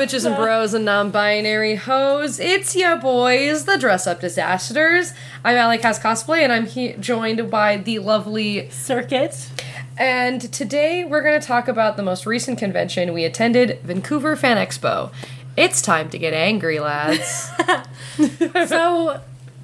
bitches and bros and non-binary hoes? It's ya boys, the Dress Up Disasters. I'm Allie Cass Cosplay, and I'm joined by the lovely Circuit. And today we're going to talk about the most recent convention we attended, Vancouver Fan Expo. It's time to get angry, lads. So,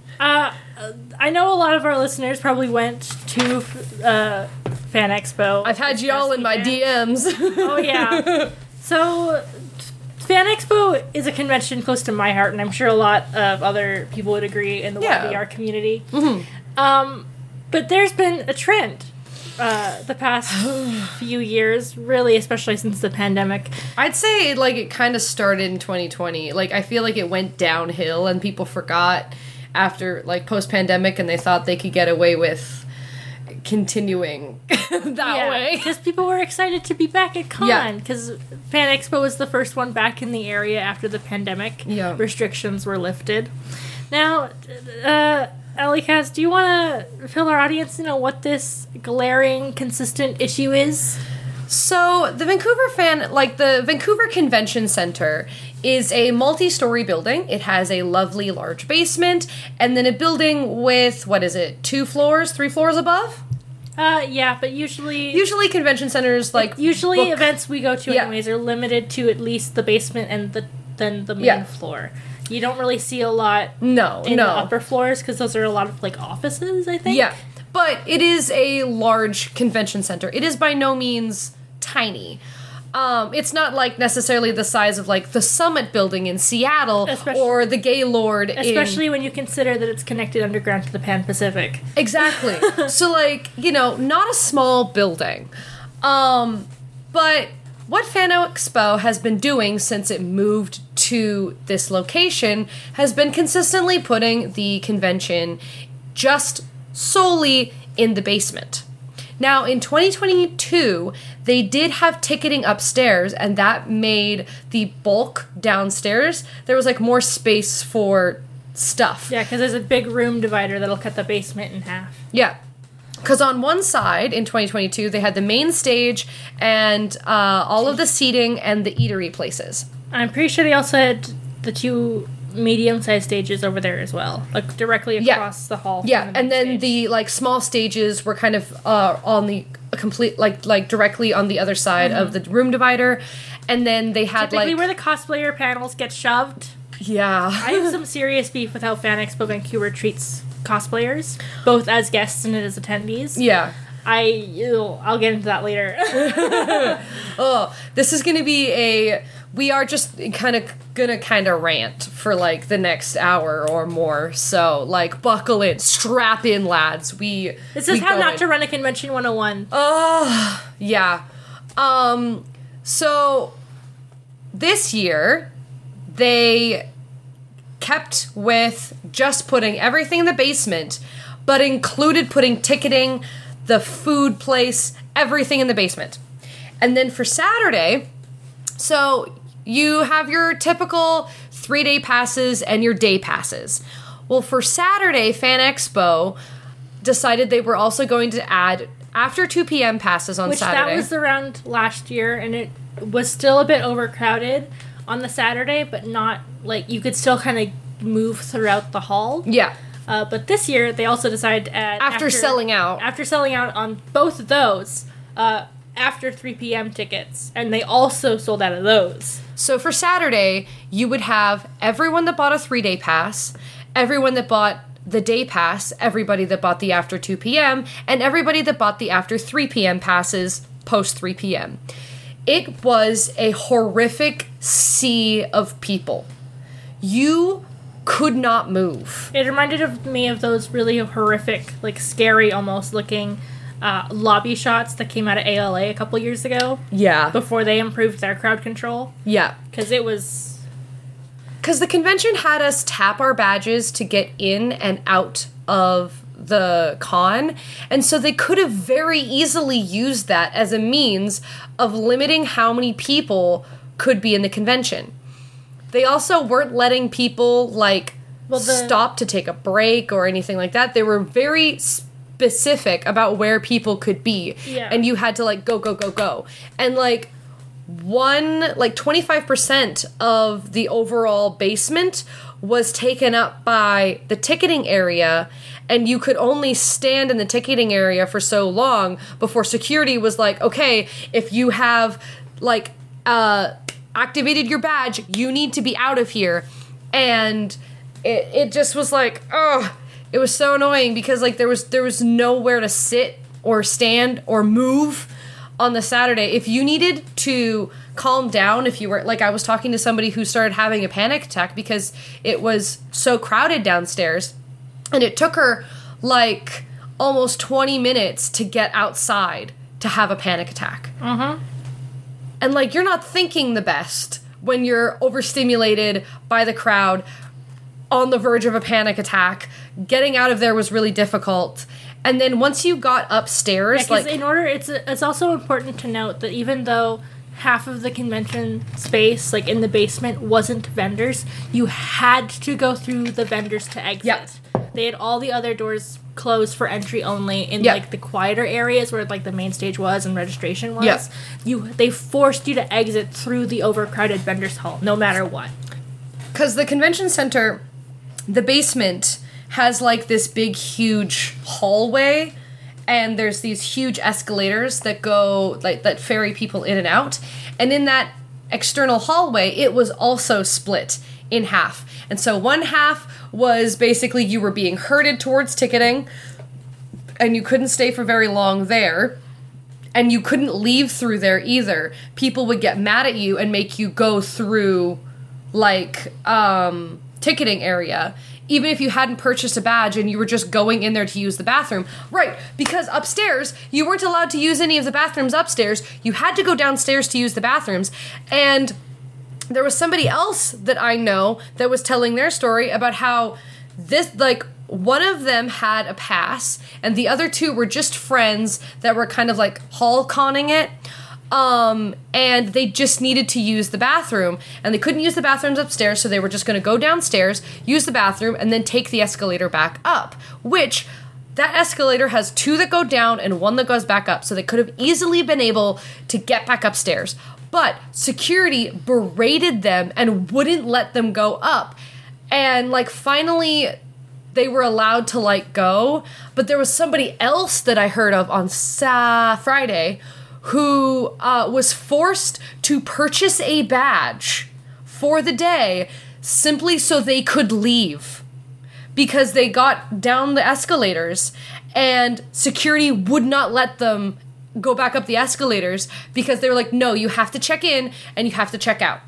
I know a lot of our listeners probably went to Fan Expo. I've had y'all in my DMs. Oh, yeah. So, Fan Expo is a convention close to my heart, and I'm sure a lot of other people would agree in the YVR community. Mm-hmm. But there's been a trend the past few years, really, especially since the pandemic. I'd say, it kind of started in 2020. I feel like it went downhill, and people forgot after, post-pandemic, and they thought they could get away with continuing that way. Because people were excited to be back at Con, because Fan Expo was the first one back in the area after the pandemic. Restrictions were lifted. Now, Allie Cass, do you want to fill our audience what this glaring, consistent issue is? So, the Vancouver Convention Center is a multi-story building. It has a lovely large basement, and then a building with, 3 floors above? Yeah, but usually convention centers, events we go to anyways are limited to at least the basement and then the main floor. You don't really see a lot in the upper floors, because those are a lot of, offices, I think. Yeah, but it is a large convention center. It is by no means tiny. It's not, necessarily the size of, the Summit Building in Seattle or the Gaylord Especially when you consider that it's connected underground to the Pan Pacific. Exactly. So, not a small building. But what Fan Expo has been doing since it moved to this location has been consistently putting the convention just solely in the basement. Now, in 2022, they did have ticketing upstairs, and that made the bulk downstairs. There was, more space for stuff. Yeah, because there's a big room divider that'll cut the basement in half. Yeah. Because on one side, in 2022, they had the main stage and all of the seating and the eatery places. I'm pretty sure they also had the 2 medium-sized stages over there as well, directly across the hall. Yeah, and then the small stages were kind of on the complete directly on the other side of the room divider, and then they had typically where the cosplayer panels get shoved. Yeah, I have some serious beef with how Fan Expo Vancouver treats cosplayers, both as guests and as attendees. Yeah. I'll get into that later. This is going to be we are just gonna rant for the next hour or more. So buckle in, strap in, lads. This is how not to run a convention 101. Yeah. So this year they kept with just putting everything in the basement, but included putting ticketing, the food place, everything in the basement. And then for Saturday, so you have your typical 3-day passes and your day passes. Well, for Saturday, Fan Expo decided they were also going to add after 2 p.m. passes on Saturday. That was around last year, and it was still a bit overcrowded on the Saturday, but not, you could still kind of move throughout the hall. Yeah. But this year, they also decided to add... After selling out on both of those, after 3 p.m. tickets, and they also sold out of those. So for Saturday, you would have everyone that bought a 3-day pass, everyone that bought the day pass, everybody that bought the after 2 p.m., and everybody that bought the after 3 p.m. passes post 3 p.m. It was a horrific sea of people. You could not move. It reminded me of those really horrific, scary almost looking lobby shots that came out of ALA a couple years ago. Yeah. Before they improved their crowd control. Yeah. Because the convention had us tap our badges to get in and out of the con, and so they could have very easily used that as a means of limiting how many people could be in the convention. They also weren't letting people, stop to take a break or anything like that. They were very specific about where people could be. Yeah. And you had to, go. And, like 25% of the overall basement was taken up by the ticketing area, and you could only stand in the ticketing area for so long before security was like, okay, if you have like activated your badge, you need to be out of here. And it just was like, oh, it was so annoying because like there was nowhere to sit or stand or move on the Saturday. If you needed to calm down, if you were like, I was talking to somebody who started having a panic attack because it was so crowded downstairs, and it took her like almost 20 minutes to get outside to have a panic attack. And like, you're not thinking the best when you're overstimulated by the crowd, on the verge of a panic attack. Getting out of there was really difficult. And then once you got upstairs, like, in order, it's also important to note that even though half of the convention space, like in the basement, wasn't vendors, you had to go through the vendors to exit. Yep. They had all the other doors closed for entry only in like the quieter areas where like the main stage was and registration was. They forced you to exit through the overcrowded vendors hall, no matter what. Because the convention center, the basement has like this big, huge hallway, and there's these huge escalators that go, like, that ferry people in and out. And in that external hallway, it was also split in half. And so one half was basically you were being herded towards ticketing, and you couldn't stay for very long there. And you couldn't leave through there either. People would get mad at you and make you go through, like, ticketing area, even if you hadn't purchased a badge and you were just going in there to use the bathroom. Right, because upstairs, you weren't allowed to use any of the bathrooms upstairs. You had to go downstairs to use the bathrooms. And there was somebody else that I know that was telling their story about how this, like, one of them had a pass, and the other two were just friends that were kind of, like, hall-conning it. And they just needed to use the bathroom, and they couldn't use the bathrooms upstairs, so they were just going to go downstairs, use the bathroom, and then take the escalator back up, which that escalator has 2 that go down and 1 that goes back up, so they could have easily been able to get back upstairs. But security berated them and wouldn't let them go up. And, like, finally they were allowed to, like, go, but there was somebody else that I heard of on Friday who was forced to purchase a badge for the day simply so they could leave. Because they got down the escalators and security would not let them go back up the escalators because they were like, no, you have to check in and you have to check out.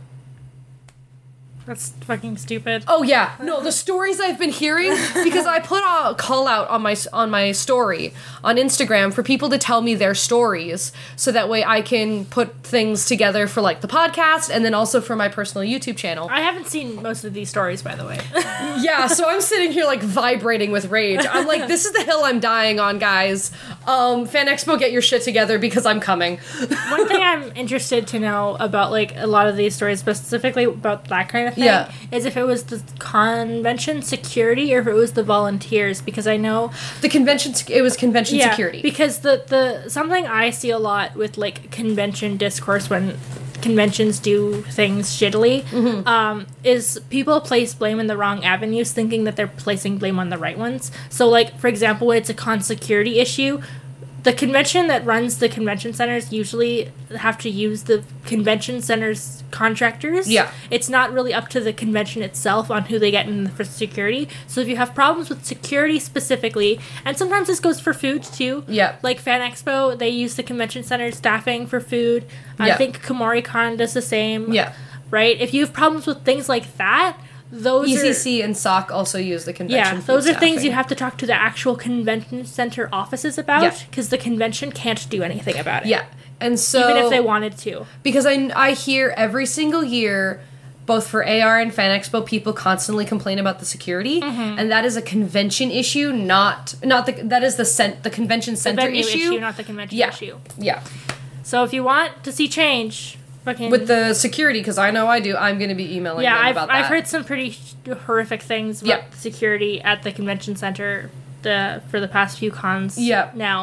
That's fucking stupid. Oh yeah, no, the stories I've been hearing, because I put a call out on my story on Instagram for people to tell me their stories, so that way I can put things together for like the podcast and then also for my personal YouTube channel. I haven't seen most of these stories, by the way. Yeah, so I'm sitting here like vibrating with rage. I'm like, this is the hill I'm dying on, guys. Fan Expo, get your shit together because I'm coming. One thing I'm interested to know about like a lot of these stories, specifically about that kind of thing, is if it was the convention security or if it was the volunteers, because I know it was convention security. Because the something I see a lot with like convention discourse when conventions do things shittily, is people place blame in the wrong avenues, thinking that they're placing blame on the right ones. So like, for example, when it's a con security issue, the convention that runs the convention centers usually have to use the convention center's contractors. Yeah. It's not really up to the convention itself on who they get in for security. So if you have problems with security specifically, and sometimes this goes for food too. Yeah. Like Fan Expo, they use the convention center staffing for food. I think KomoriCon does the same. Yeah. Right? If you have problems with things like that, those ECC and SOC also use the convention. Yeah, those are things you have to talk to the actual convention center offices about, because the convention can't do anything about it. Yeah, and so even if they wanted to, because I hear every single year, both for AR and Fan Expo, people constantly complain about the security, and that is a convention issue, not that is the convention center issue, not the convention issue. Yeah. So if you want to see change. With the security, because I know I do, I'm going to be emailing them about that. I've heard some pretty horrific things about the security at the convention center for the past few cons now.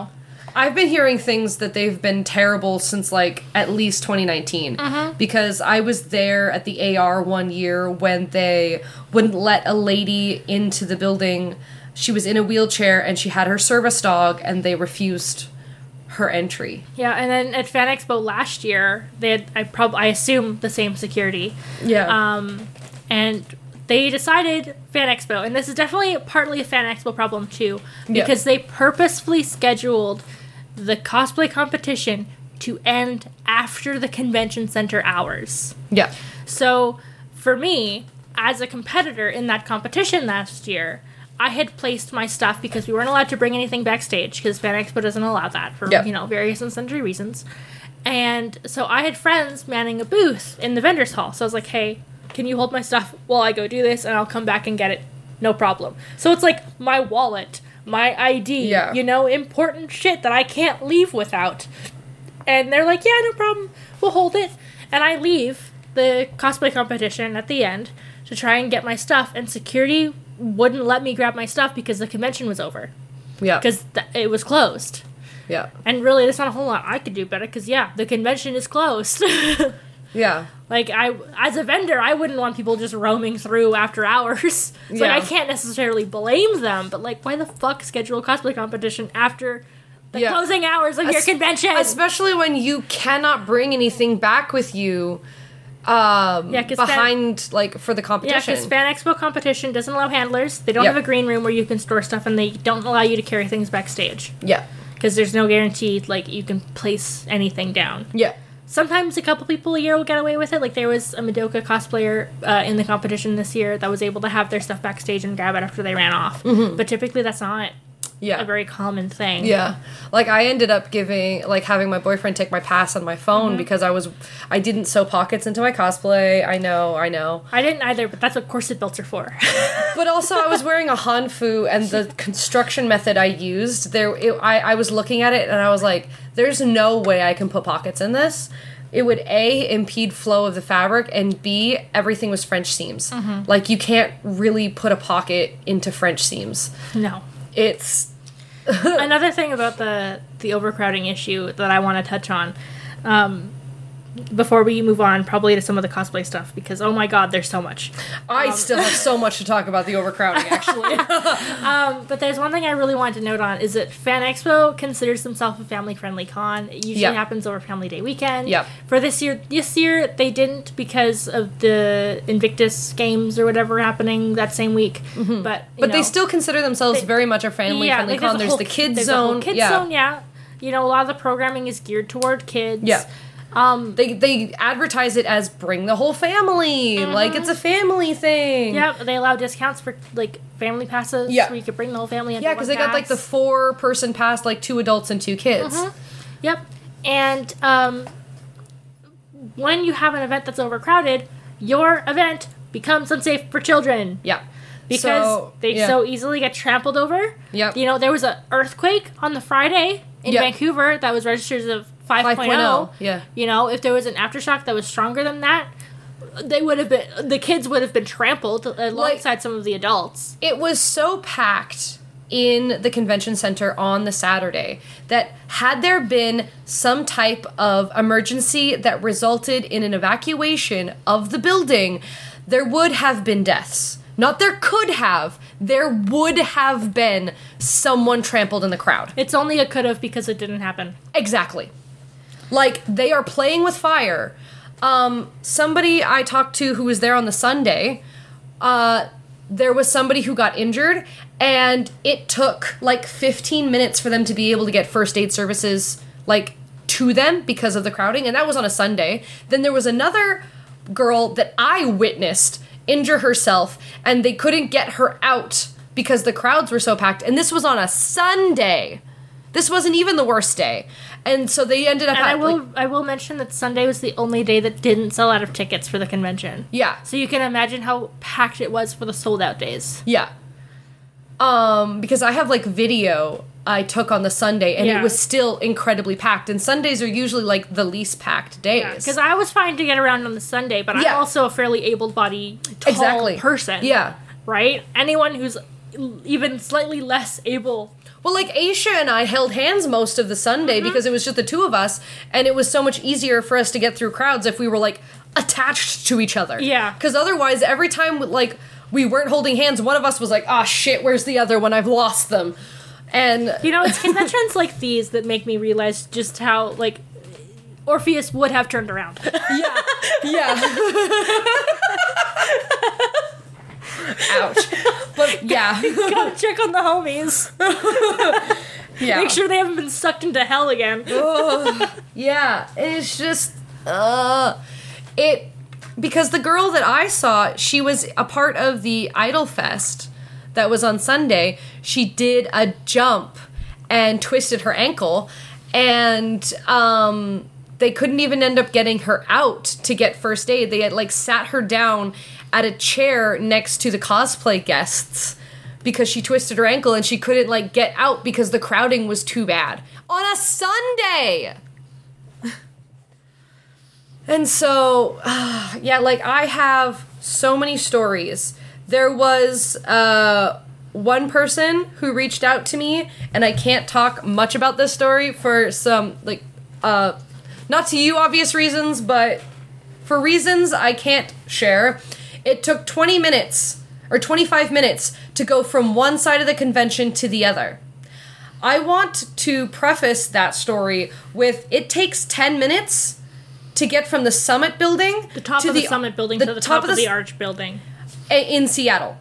I've been hearing things that they've been terrible since, like, at least 2019. Because I was there at the AR one year when they wouldn't let a lady into the building. She was in a wheelchair, and she had her service dog, and they refused her entry. Yeah, and then at Fan Expo last year, they had, I assume, the same security. Yeah. And they decided Fan Expo, and this is definitely partly a Fan Expo problem too, because they purposefully scheduled the cosplay competition to end after the convention center hours. Yeah. So, for me, as a competitor in that competition last year, I had placed my stuff because we weren't allowed to bring anything backstage because Fan Expo doesn't allow that for, various and sundry reasons. And so I had friends manning a booth in the vendor's hall. So I was like, hey, can you hold my stuff while I go do this, and I'll come back and get it? No problem. So it's like my wallet, my ID, important shit that I can't leave without. And they're like, yeah, no problem. We'll hold it. And I leave the cosplay competition at the end to try and get my stuff, and security wouldn't let me grab my stuff because the convention was over. Yeah. Because it was closed. Yeah. And really, there's not a whole lot I could do better because, the convention is closed. Yeah. Like, as a vendor, I wouldn't want people just roaming through after hours. Like, I can't necessarily blame them, but, like, why the fuck schedule a cosplay competition after the closing hours of your convention? Especially when you cannot bring anything back with you behind, for the competition. Yeah, because Fan Expo competition doesn't allow handlers. They don't have a green room where you can store stuff, and they don't allow you to carry things backstage. Yeah. Because there's no guarantee, you can place anything down. Yeah. Sometimes a couple people a year will get away with it. Like, there was a Madoka cosplayer in the competition this year that was able to have their stuff backstage and grab it after they ran off. Mm-hmm. But typically that's not a very common thing. Yeah. Like, I ended up having my boyfriend take my pass on my phone because I didn't sew pockets into my cosplay. I know. I didn't either, but that's what corset belts are for. But also, I was wearing a hanfu, and the construction method I used, I was looking at it, and I was like, there's no way I can put pockets in this. It would, A, impede flow of the fabric, and B, everything was French seams. Mm-hmm. Like, you can't really put a pocket into French seams. No. It's... Another thing about the overcrowding issue that I want to touch on, before we move on, probably to some of the cosplay stuff, because, oh my god, there's so much. I still have so much to talk about the overcrowding, actually. But there's one thing I really wanted to note on, is that Fan Expo considers themselves a family-friendly con. It usually happens over Family Day weekend. Yep. For this year, they didn't because of the Invictus Games or whatever happening that same week. Mm-hmm. But they still consider themselves very much a family-friendly con. There's the kids zone. Kids zone, yeah. A lot of the programming is geared toward kids. Yeah. They advertise it as bring the whole family, like it's a family thing. Yep, they allow discounts for family passes. Yeah, where you could bring the whole family. Yeah, because they got the 4-person pass, 2 adults and 2 kids. Yep, and when you have an event that's overcrowded, your event becomes unsafe for children. Yeah. Because they so easily get trampled over. Yep. There was an earthquake on the Friday in Vancouver that was registered as 5.0. Yeah. If there was an aftershock that was stronger than that, the kids would have been trampled alongside some of the adults. It was so packed in the convention center on the Saturday that had there been some type of emergency that resulted in an evacuation of the building, there would have been deaths. Not there could have. There would have been someone trampled in the crowd. It's only a could have because it didn't happen. Exactly. They are playing with fire. Somebody I talked to who was there on the Sunday, there was somebody who got injured, and it took 15 minutes for them to be able to get first aid services to them because of the crowding, and that was on a Sunday. Then there was another girl that I witnessed injure herself, and they couldn't get her out because the crowds were so packed, and this was on a Sunday. This wasn't even the worst day. And so they ended up... And I will mention that Sunday was the only day that didn't sell out of tickets for the convention. Yeah. So you can imagine how packed it was for the sold-out days. Yeah. Because I have, video I took on the Sunday, and it was still incredibly packed. And Sundays are usually, the least packed days. Yeah, because I was fine to get around on the Sunday, but I'm also a fairly able-bodied, tall person. Yeah. Right? Anyone who's even slightly less able Well, like, Aisha and I held hands most of the Sunday because it was just the two of us, and it was so much easier for us to get through crowds if we were, like, attached to each other. Yeah. Because otherwise, every time, like, we weren't holding hands, one of us was like, ah, shit, where's the other one? I've lost them. And... You know, it's conventions like these that make me realize just how, like, Orpheus would have turned around. Yeah. Yeah. Ouch. But, yeah. Gotta check on the homies. Yeah. Make sure they haven't been sucked into hell again. Yeah. It's just... Because the girl that I saw, she was a part of the Idol Fest that was on Sunday. She did a jump and twisted her ankle, and they couldn't even end up getting her out to get first aid. They had, like, sat her down at a chair next to the cosplay guests because she twisted her ankle and she couldn't, like, get out because the crowding was too bad. On a Sunday! And so, yeah, like, I have so many stories. There was one person who reached out to me, and I can't talk much about this story for some, like, not to you, obvious reasons, but for reasons I can't share. It took 20 minutes, or 25 minutes, to go from one side of the convention to the other. I want to preface that story with, it takes 10 minutes to get from the Summit building the top of the Summit building to the top of the Arch building in Seattle.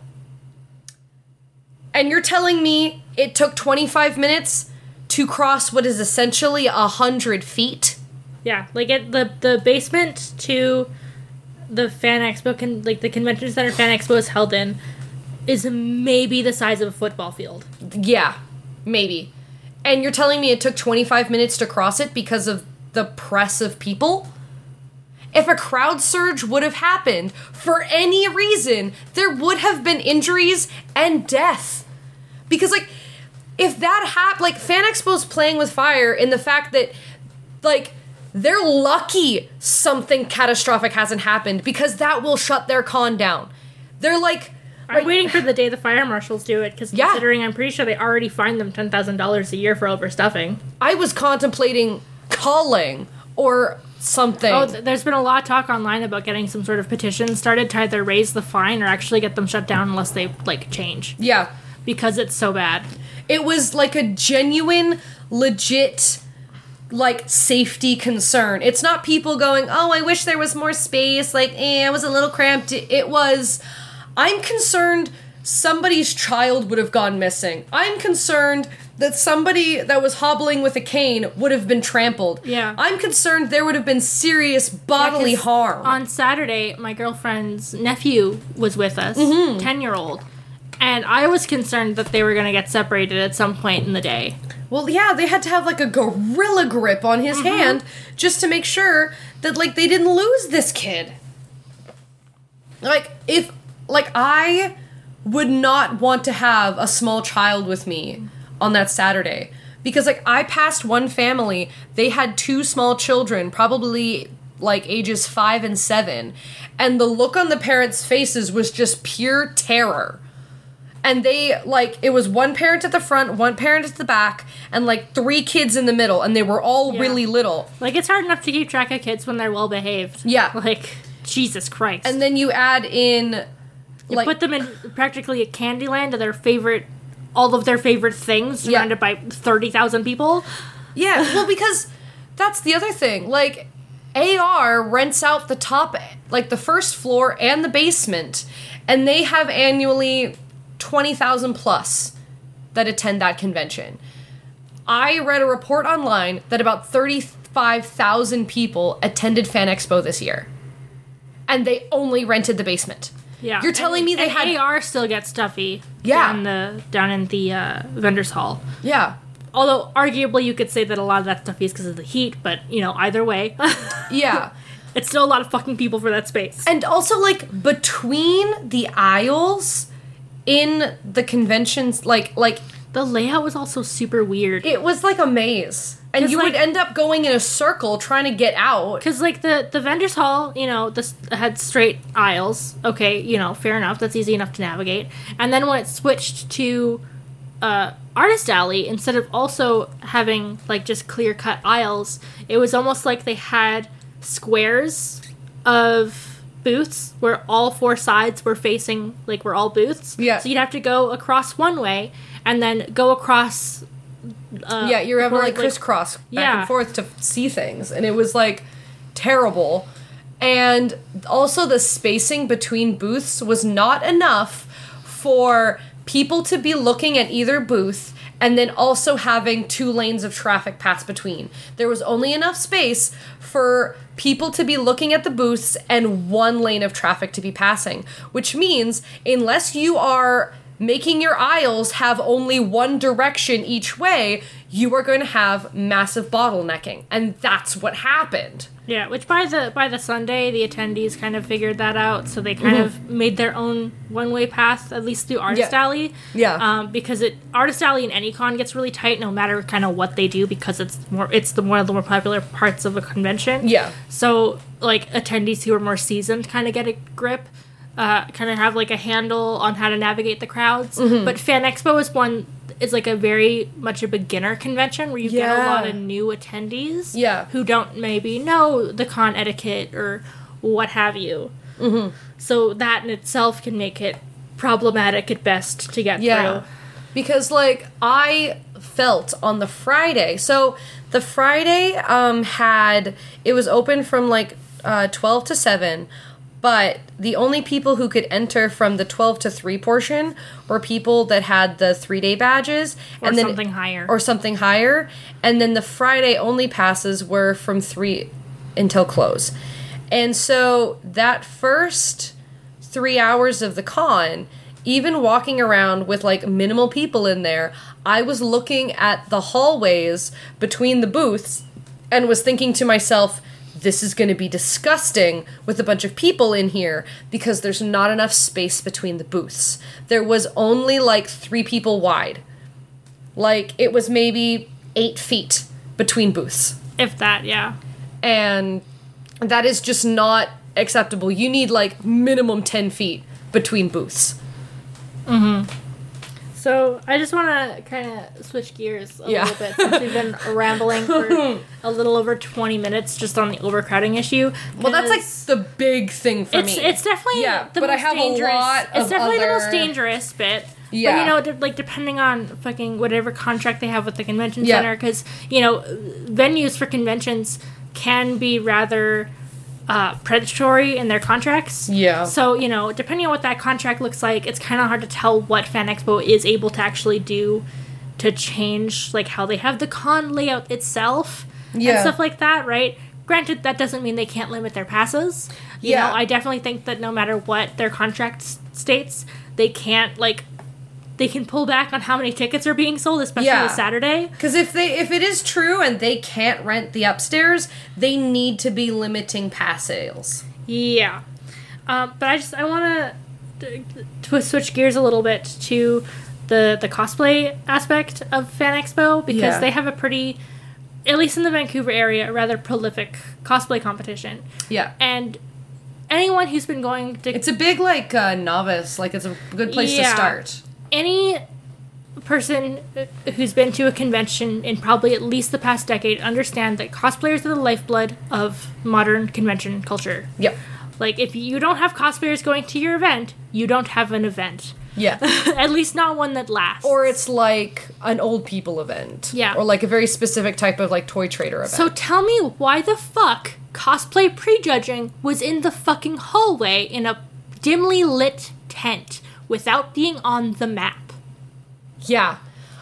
And you're telling me it took 25 minutes to cross what is essentially 100 feet? Yeah, like at the basement to the Fan Expo, like the convention center Fan Expo is held in, is maybe the size of a football field. Yeah, maybe. And you're telling me it took 25 minutes to cross it because of the press of people? If a crowd surge would have happened for any reason, there would have been injuries and death. Because, like, if that happened, like, Fan Expo's playing with fire in the fact that, like, they're lucky something catastrophic hasn't happened because that will shut their con down. They're like... I'm waiting for the day the fire marshals do it, because considering I'm pretty sure they already fined them $10,000 a year for overstuffing. I was contemplating calling or something. Oh, there's been a lot of talk online about getting some sort of petition started to either raise the fine or actually get them shut down unless they, like, change. Yeah. Because it's so bad. It was, like, a genuine, legit, like, safety concern. It's not people going, oh, I wish there was more space, like, it was a little cramped. It was, I'm concerned somebody's child would have gone missing. I'm concerned that somebody that was hobbling with a cane would have been trampled. Yeah. I'm concerned there would have been serious bodily harm. On Saturday, my girlfriend's nephew was with us, 10-year-old, and I was concerned that they were going to get separated at some point in the day. Well, yeah, they had to have, like, a gorilla grip on his hand just to make sure that, like, they didn't lose this kid. Like, if, like, I would not want to have a small child with me on that Saturday. Because, like, I passed one family, they had 2 small children, probably, like, ages 5 and 7, and the look on the parents' faces was just pure terror. And they, like, it was one parent at the front, one parent at the back, and, like, 3 kids in the middle, and they were all really little. Like, it's hard enough to keep track of kids when they're well-behaved. Yeah. Like, Jesus Christ. And then you add in, like... You put them in practically a Candyland of their favorite... all of their favorite things surrounded by 30,000 people. Yeah, well, because that's the other thing. Like, AR rents out the top, like, the first floor and the basement, and they have annually 20,000 plus that attend that convention. I read a report online that about 35,000 people attended Fan Expo this year, and they only rented the basement. Yeah, you're telling me they had AR still gets stuffy. Yeah, down in the vendors hall. Yeah, although arguably you could say that a lot of that stuff is because of the heat, but you know, either way, yeah, it's still a lot of fucking people for that space. And also, like, between the aisles in the conventions, like the layout was also super weird. It was like a maze. And you would end up going in a circle trying to get out. Because, like, the vendors hall, you know, this had straight aisles. Okay, you know, fair enough. That's easy enough to navigate. And then when it switched to Artist Alley, instead of also having like just clear cut aisles, it was almost like they had squares of booths where all four sides were facing, like, were all booths. Yeah. So you'd have to go across one way and then go across. You're having like crisscross back and forth to see things, and it was like terrible. And also the spacing between booths was not enough for people to be looking at either booth and then also having 2 lanes of traffic pass between. There was only enough space for people to be looking at the booths and 1 lane of traffic to be passing, which means unless you are making your aisles have only one direction each way, you are going to have massive bottlenecking. And that's what happened. Yeah, which by the Sunday, the attendees kind of figured that out, so they kind of made their own one-way path, at least through Artist Alley. Yeah. Because Artist Alley in any con gets really tight, no matter kind of what they do, because it's one of the more popular parts of a convention. Yeah. So, like, attendees who are more seasoned kind of get a grip, kind of have, like, a handle on how to navigate the crowds. But Fan Expo is like a very much a beginner convention where you get a lot of new attendees who don't maybe know the con etiquette or what have you. So that in itself can make it problematic at best to get through. Because, like, I felt on the Friday, so the Friday it was open from like 12 to 7, but the only people who could enter from the 12 to 3 portion were people that had the 3-day badges. Or something higher. Or something higher. And then the Friday only passes were from 3 until close. And so that first 3 hours of the con, even walking around with, like, minimal people in there, I was looking at the hallways between the booths and was thinking to myself, this is going to be disgusting with a bunch of people in here because there's not enough space between the booths. There was only like 3 people wide. Like, it was maybe 8 feet between booths. If that, yeah. And that is just not acceptable. You need like minimum 10 feet between booths. So, I just want to kind of switch gears a little bit since we've been rambling for a little over 20 minutes just on the overcrowding issue. Well, that's like the big thing for me. It's definitely the most dangerous. It's definitely the most dangerous bit. Yeah. But, you know, like, depending on fucking whatever contract they have with the convention center, because, you know, venues for conventions can be rather predatory in their contracts. Yeah. So, you know, depending on what that contract looks like, it's kind of hard to tell what Fan Expo is able to actually do to change, like, how they have the con layout itself and stuff like that, right? Granted, that doesn't mean they can't limit their passes. You know, I definitely think that no matter what their contract states, they can't, like, they can pull back on how many tickets are being sold, especially this Saturday. Because if it is true and they can't rent the upstairs, they need to be limiting pass sales. Yeah. But I want to switch gears a little bit to the cosplay aspect of Fan Expo, because they have a pretty, at least in the Vancouver area, a rather prolific cosplay competition. Yeah. And anyone who's been going to... It's a big, like, novice. Like, it's a good place to start. Any person who's been to a convention in probably at least the past decade understand that cosplayers are the lifeblood of modern convention culture. Yep. Like, if you don't have cosplayers going to your event, you don't have an event. Yeah. At least not one that lasts. Or it's like an old people event. Yeah. Or like a very specific type of, like, toy trader event. So tell me why the fuck cosplay prejudging was in the fucking hallway in a dimly lit tent without being on the map. Yeah.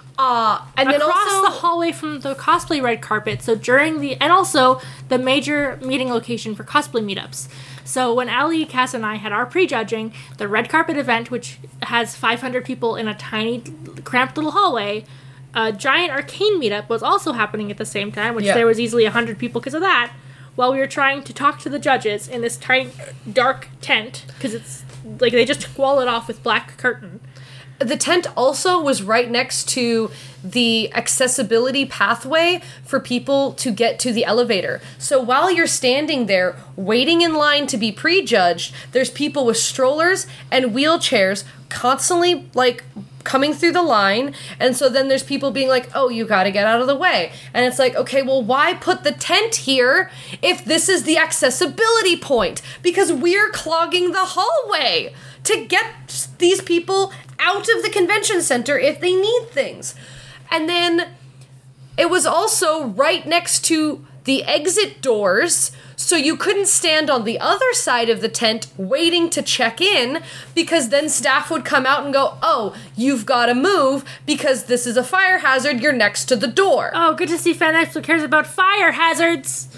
And then across also the hallway from the cosplay red carpet, so and also the major meeting location for cosplay meetups. So when Ali, Cass, and I had our prejudging, the red carpet event, which has 500 people in a tiny, cramped little hallway, a giant arcane meetup was also happening at the same time, which there was easily 100 people because of that, while we were trying to talk to the judges in this tiny, dark tent, because it's like they just wall it off with black curtain. The tent also was right next to the accessibility pathway for people to get to the elevator. So while you're standing there waiting in line to be prejudged, there's people with strollers and wheelchairs constantly, like, coming through the line, and so then there's people being like, oh, you gotta get out of the way. And it's like, okay, well, why put the tent here if this is the accessibility point? Because we're clogging the hallway to get these people out of the convention center if they need things. And then it was also right next to the exit doors, so you couldn't stand on the other side of the tent waiting to check in, because then staff would come out and go, oh, you've got to move because this is a fire hazard, you're next to the door. Oh, good to see Fan Expo cares about fire hazards.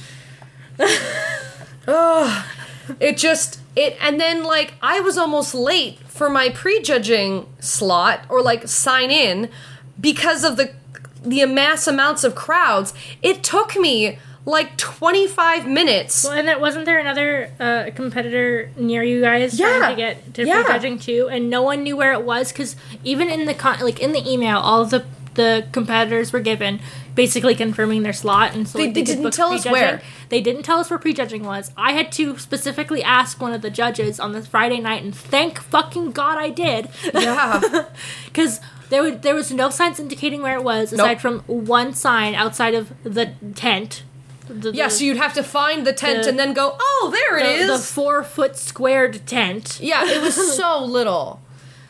And then, like, I was almost late for my prejudging slot, or, like, sign in, because of the mass amounts of crowds. It took me like 25 minutes. Well, and wasn't there another competitor near you guys trying to get to prejudging too, and no one knew where it was, because even in the in the email, all of the competitors were given basically confirming their slot, and so they didn't tell us where. They didn't tell us where prejudging was. I had to specifically ask one of the judges on this Friday night, and thank fucking God I did. Yeah, because there was no signs indicating where it was, aside from one sign outside of the tent. So you'd have to find the tent and then go, oh, there it is. The 4-foot squared tent. Yeah, it was so little.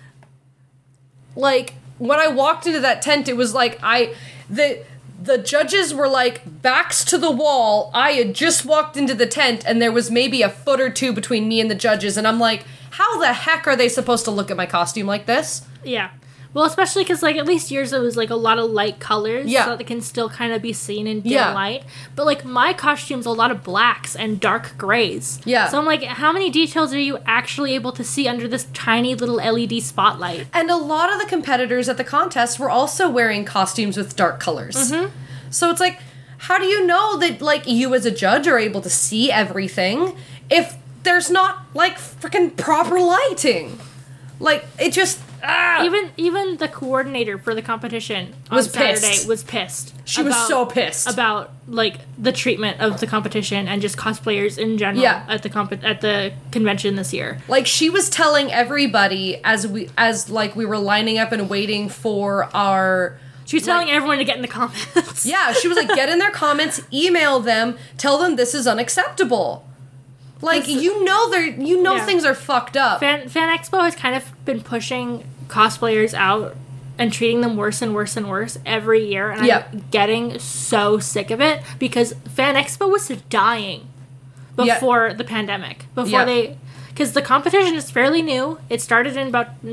Like, when I walked into that tent, it was like, the judges were like backs to the wall. I had just walked into the tent, and there was maybe a foot or two between me and the judges, and I'm like, how the heck are they supposed to look at my costume like this? Yeah. Well, especially because, like, at least yours, it was, like, a lot of light colors. Yeah. So that can still kind of be seen in dim light. But, like, my costume's a lot of blacks and dark grays. Yeah. So I'm like, how many details are you actually able to see under this tiny little LED spotlight? And a lot of the competitors at the contest were also wearing costumes with dark colors. Mm-hmm. So it's like, how do you know that, like, you as a judge are able to see everything if there's not, like, freaking proper lighting? Like, it just... Even the coordinator for the competition on Saturday was pissed. She was so pissed about, like, the treatment of the competition and just cosplayers in general at the convention this year. Like, she was telling everybody as we were lining up and waiting for our... She was telling everyone to get in the comments. Yeah, she was like, get in their comments, email them, tell them this is unacceptable. Like, things are fucked up. Fan Expo has kind of been pushing cosplayers out and treating them worse and worse and worse every year, and I'm getting so sick of it, because Fan Expo was dying before the pandemic. Because the competition is fairly new. It started in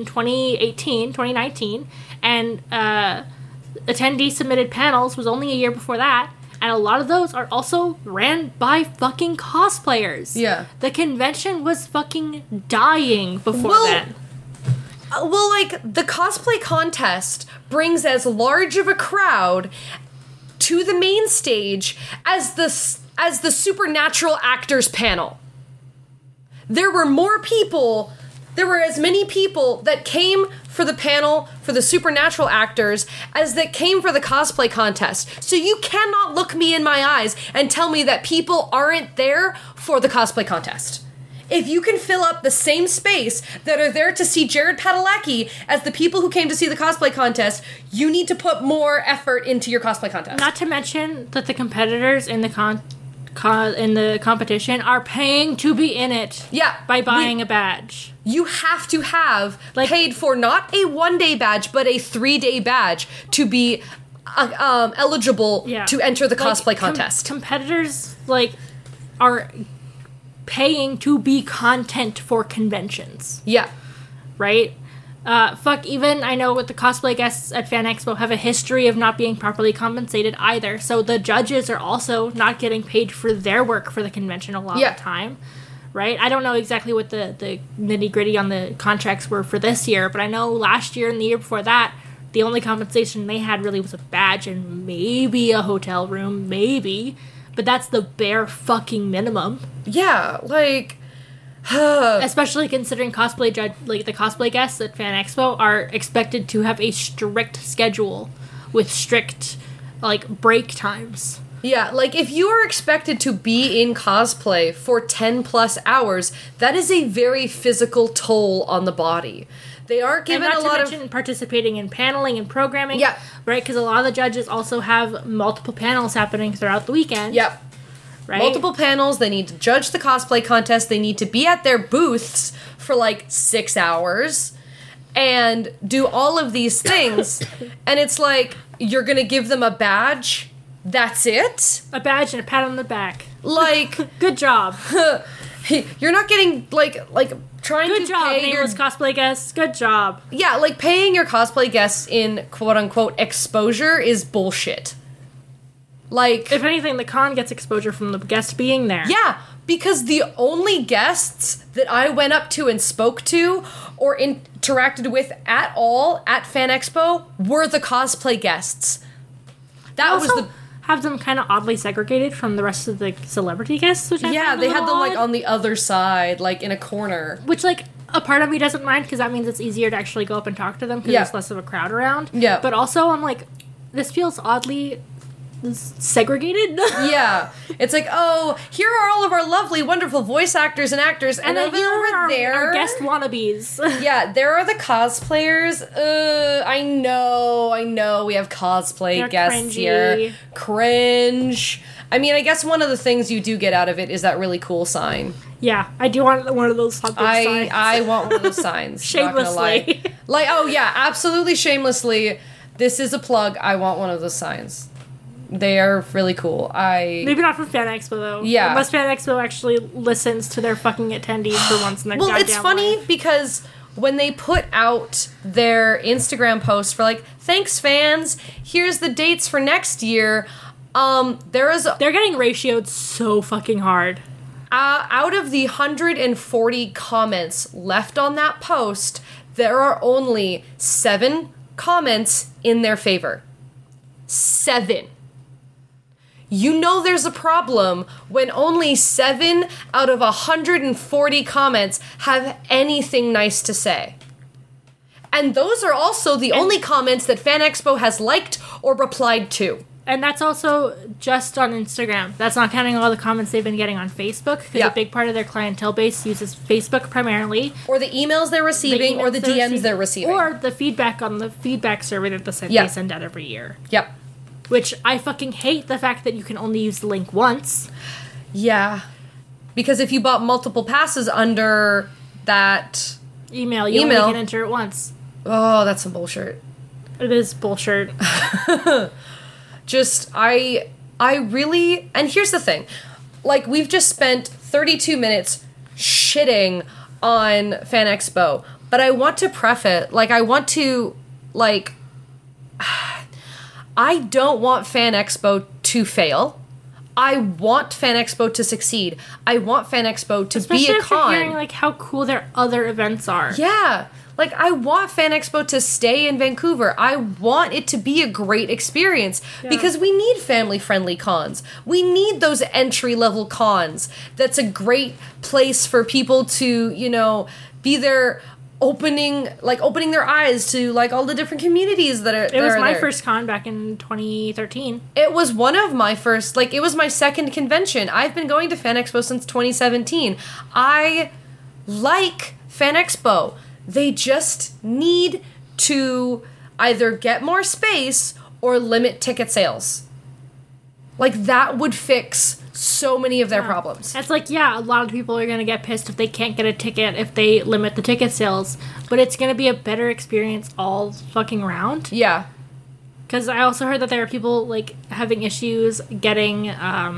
2019, and attendee submitted panels was only a year before that. And a lot of those are also ran by fucking cosplayers. Yeah. The convention was fucking dying before then. Well, like, the cosplay contest brings as large of a crowd to the main stage as the Supernatural actors panel. There were as many people that came for the panel for the Supernatural actors as that came for the cosplay contest. So you cannot look me in my eyes and tell me that people aren't there for the cosplay contest. If you can fill up the same space that are there to see Jared Padalecki as the people who came to see the cosplay contest, you need to put more effort into your cosplay contest. Not to mention that the competitors in the competition are paying to be in it. Yeah. By buying a badge. You have to have paid for not a 1-day badge, but a 3-day badge to be eligible to enter the cosplay contest. Competitors, are paying to be content for conventions. Yeah. Right? Even, I know with the cosplay guests at Fan Expo have a history of not being properly compensated either, so the judges are also not getting paid for their work for the convention a lot of the time, right? I don't know exactly what the nitty-gritty on the contracts were for this year, but I know last year and the year before that, the only compensation they had really was a badge and maybe a hotel room, maybe, but that's the bare fucking minimum. Yeah, especially considering the cosplay guests at Fan Expo are expected to have a strict schedule with strict break times. Yeah, like, if you are expected to be in cosplay for 10 plus hours, that is a very physical toll on the body. They aren't given a lot of... participating in paneling and programming. Yeah. Right, because a lot of the judges also have multiple panels happening throughout the weekend. Yep. Right? Multiple panels, they need to judge the cosplay contest, they need to be at their booths for, like, 6 hours, and do all of these things, and it's like, you're gonna give them a badge? That's it? A badge and a pat on the back. Like... Good job. You're not getting, like trying Good to job, pay nameless cosplay guests. Good job. Yeah, like, paying your cosplay guests in quote-unquote exposure is bullshit. Like... If anything, the con gets exposure from the guest being there. Yeah, because the only guests that I went up to and spoke to or interacted with at all at Fan Expo were the cosplay guests. That was the... have them kind of oddly segregated from the rest of the celebrity guests, which I find they had them, like, odd. on the other side, like, in a corner. Which, like, a part of me doesn't mind, because that means it's easier to actually go up and talk to them, because there's less of a crowd around. Yeah. But also, I'm like, this feels oddly segregated. Yeah. It's like, oh, here are all of our lovely, wonderful voice actors and actors, and then over here are there... our guest wannabes. Yeah, there are the cosplayers. I know, we have cosplay They're guests cringy. here. Cringe. I mean, I guess one of the things you do get out of it is that really cool sign. Yeah, I do want one of those signs. I want one of those signs. Shamelessly. Not gonna lie. Like, oh yeah, absolutely shamelessly. This is a plug. I want one of those signs. They are really cool. Maybe not from Fan Expo, though. Yeah. Unless Fan Expo actually listens to their fucking attendees for once in their Well, goddamn it's funny life. because when they put out their Instagram post for, like, thanks fans, here's the dates for next year, they're getting ratioed so fucking hard. out of the 140 comments left on that post, there are only 7 comments in their favor. 7. You know there's a problem when only 7 out of 140 comments have anything nice to say. And those are also the only comments that Fan Expo has liked or replied to. And that's also just on Instagram. That's not counting all the comments they've been getting on Facebook, because a big part of their clientele base uses Facebook primarily. Or the emails they're receiving, or the DMs they're receiving. Or the feedback on the feedback survey that they send out every year. Yep. Which I fucking hate the fact that you can only use the link once. Yeah. Because if you bought multiple passes under that email, you only can enter it once. Oh, that's some bullshit. It is bullshit. Just, I really... And here's the thing. Like, we've just spent 32 minutes shitting on Fan Expo. But I want to preface... Like, I want to... Like... I don't want Fan Expo to fail. I want Fan Expo to succeed. I want Fan Expo to be a con. Especially hearing, like, how cool their other events are. Yeah. Like, I want Fan Expo to stay in Vancouver. I want it to be a great experience. Yeah. Because we need family-friendly cons. We need those entry-level cons. That's a great place for people to, you know, be there... opening their eyes to, like, all the different communities that are It was my there. first con back in 2013. It was one of my first, like, it was my second convention. I've been going to Fan Expo since 2017. I like Fan Expo. They just need to either get more space or limit ticket sales. Like, that would fix so many of their problems. It's like, yeah, a lot of people are going to get pissed if they can't get a ticket if they limit the ticket sales, but it's going to be a better experience all fucking round. Yeah. Because I also heard that there are people, like, having issues getting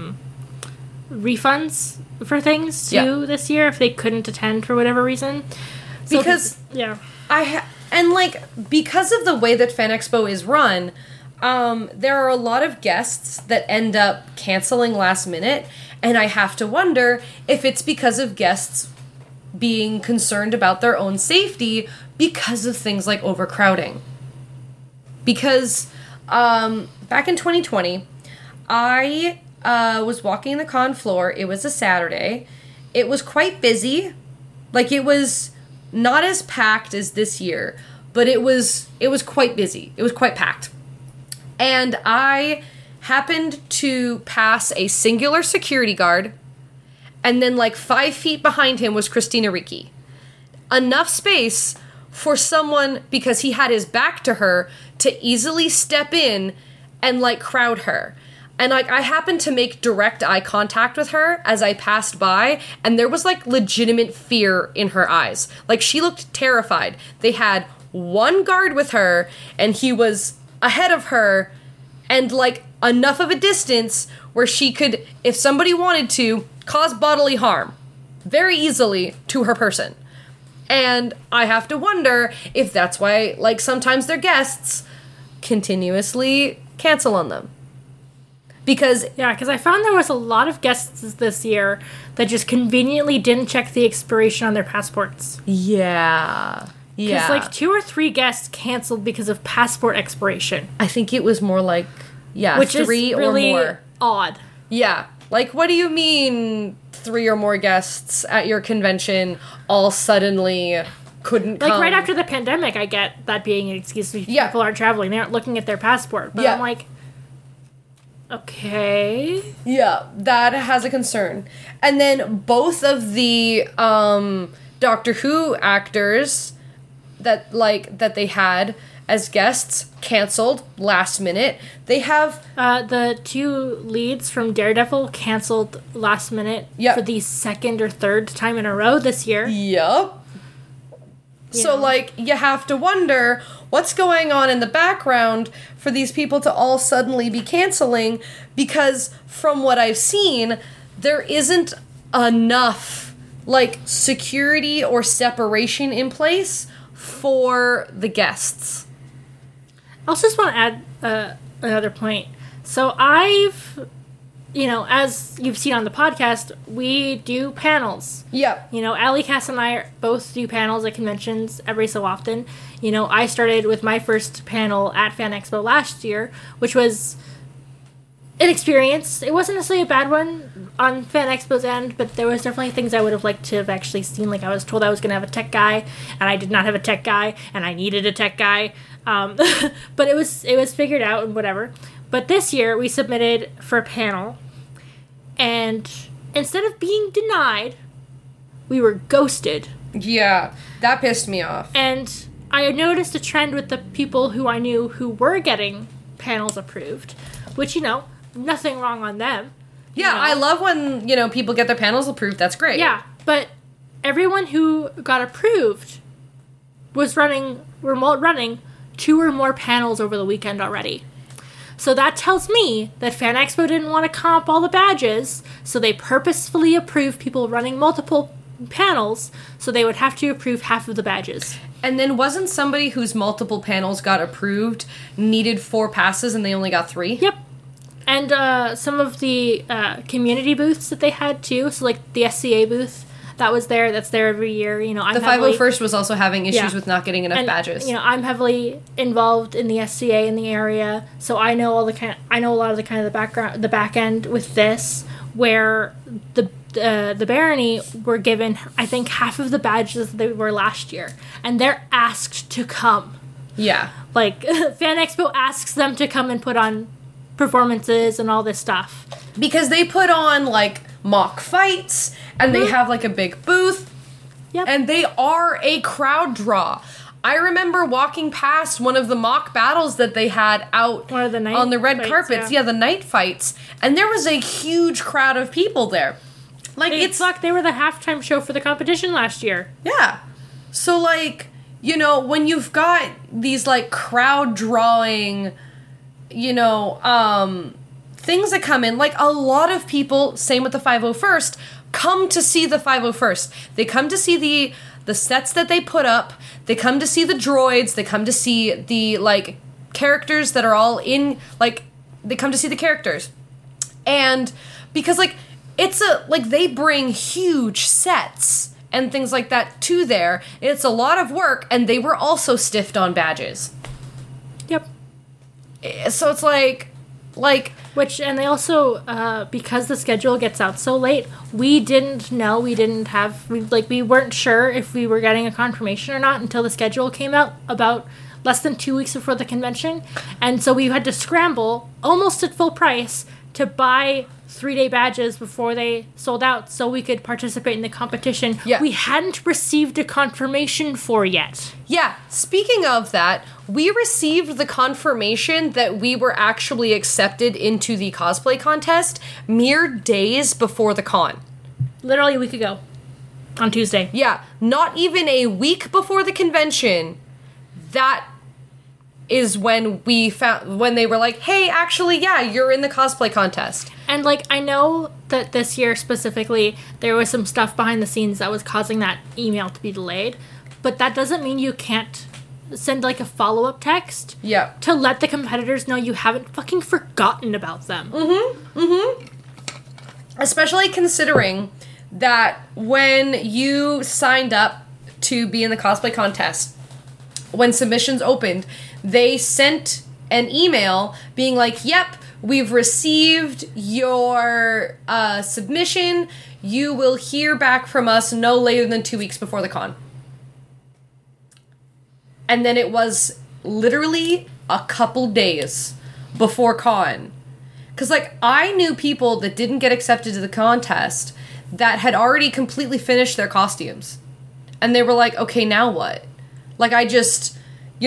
refunds for things, too, this year if they couldn't attend for whatever reason. So because... yeah. And, like, because of the way that Fan Expo is run... there are a lot of guests that end up canceling last minute, and I have to wonder if it's because of guests being concerned about their own safety because of things like overcrowding. Because, back in 2020, I was walking the con floor. It was a Saturday. It was quite busy. Like, it was not as packed as this year, but it was quite busy. It was quite packed. And I happened to pass a singular security guard, and then like 5 feet behind him was Christina Ricci. Enough space for someone, because he had his back to her, to easily step in and like crowd her. And like I happened to make direct eye contact with her as I passed by, and there was like legitimate fear in her eyes. Like she looked terrified. They had one guard with her, and he was ahead of her, and like enough of a distance where she could, if somebody wanted to, cause bodily harm very easily to her person. And I have to wonder if that's why, like, sometimes their guests continuously cancel on them. Because... Yeah, because I found there was a lot of guests this year that just conveniently didn't check the expiration on their passports. Yeah. Because, like, 2 or 3 guests canceled because of passport expiration. I think it was more like, which 3 is really or more. Odd. Yeah. Like, what do you mean 3 or more guests at your convention all suddenly couldn't come? Like, right after the pandemic, I get that being an excuse if people aren't traveling. They aren't looking at their passport. But I'm like, okay. Yeah, that has a concern. And then both of the Doctor Who actors that they had as guests canceled last minute. They have the 2 leads from Daredevil canceled last minute for the 2nd or 3rd time in a row this year. Yep. So like you have to wonder what's going on in the background for these people to all suddenly be canceling, because from what I've seen, there isn't enough like security or separation in place for the guests. I also just want to add another point. So I've, as you've seen on the podcast, we do panels. Yep. Allie Cass and I both do panels at conventions every so often. I started with my first panel at Fan Expo last year, which was an experience. It wasn't necessarily a bad one on Fan Expo's end, but there was definitely things I would have liked to have actually seen. Like, I was told I was going to have a tech guy, and I did not have a tech guy, and I needed a tech guy. But it was figured out and whatever. But this year, we submitted for a panel, and instead of being denied, we were ghosted. Yeah, that pissed me off. And I noticed a trend with the people who I knew who were getting panels approved, which, nothing wrong on them. Yeah, I love when, people get their panels approved. That's great. Yeah, but everyone who got approved was remote running 2 or more panels over the weekend already. So that tells me that Fan Expo didn't want to comp all the badges, so they purposefully approved people running multiple panels, so they would have to approve half of the badges. And then wasn't somebody whose multiple panels got approved needed 4 passes and they only got 3? Yep. And some of the community booths that they had too, so like the SCA booth that's there every year. The 501st was also having issues with not getting enough badges. I'm heavily involved in the SCA in the area, so I know a lot of the back end with this, where the Barony were given, I think, half of the badges they were last year, and they're asked to come. Yeah, like Fan Expo asks them to come and put on performances and all this stuff, because they put on like mock fights and they have like a big booth. Yep. And they are a crowd draw. I remember walking past one of the mock battles that they had out on the red carpets. Yeah, the night fights, and there was a huge crowd of people there. Like, they were the halftime show for the competition last year. Yeah. So like, when you've got these like crowd drawing things that come in, like a lot of people, same with the 501st, come to see the 501st. They come to see the sets that they put up. They come to see the droids. They come to see the like characters that are all in, like, they come to see the characters. And because like it's they bring huge sets and things like that to there. It's a lot of work, and they were also stiffed on badges. Yep. So it's like and they also, because the schedule gets out so late, we weren't sure if we were getting a confirmation or not until the schedule came out about, less than 2 weeks before the convention. And so we had to scramble almost at full price to buy 3-day badges before they sold out so we could participate in the competition we hadn't received a confirmation for yet. Yeah, speaking of that, we received the confirmation that we were actually accepted into the cosplay contest mere days before the con. Literally a week ago. On Tuesday. Yeah, not even a week before the convention. That is when when they were like, hey, actually, yeah, you're in the cosplay contest. And, like, I know that this year specifically, there was some stuff behind the scenes that was causing that email to be delayed, but that doesn't mean you can't send, like, a follow-up text to let the competitors know you haven't fucking forgotten about them. Especially considering that when you signed up to be in the cosplay contest, when submissions opened, they sent an email being like, yep, we've received your submission. You will hear back from us no later than 2 weeks before the con. And then it was literally a couple days before con. Because, like, I knew people that didn't get accepted to the contest that had already completely finished their costumes. And they were like, okay, now what? Like, I just,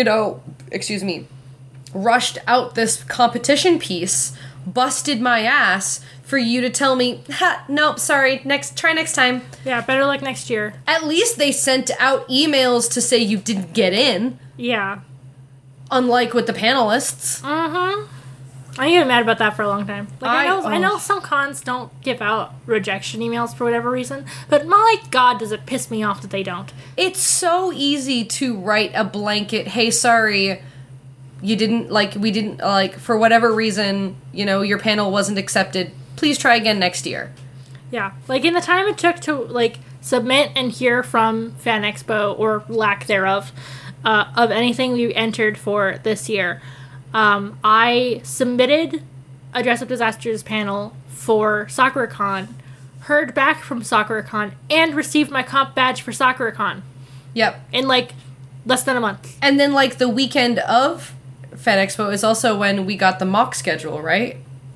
rushed out this competition piece, busted my ass for you to tell me, nope, sorry, try next time. Yeah, better luck next year. At least they sent out emails to say you didn't get in. Yeah. Unlike with the panelists. I get mad about that for a long time. Like, I know some cons don't give out rejection emails for whatever reason, but my God, does it piss me off that they don't. It's so easy to write a blanket, hey, sorry, we didn't, for whatever reason, your panel wasn't accepted. Please try again next year. Yeah. Like, in the time it took to, like, submit and hear from Fan Expo, or lack thereof, of anything we entered for this year, I submitted a Dress Up Disasters panel for SakuraCon, heard back from SakuraCon, and received my comp badge for SakuraCon. Yep. In, less than a month. And then, the weekend of Fan Expo is also when we got the mock schedule, right?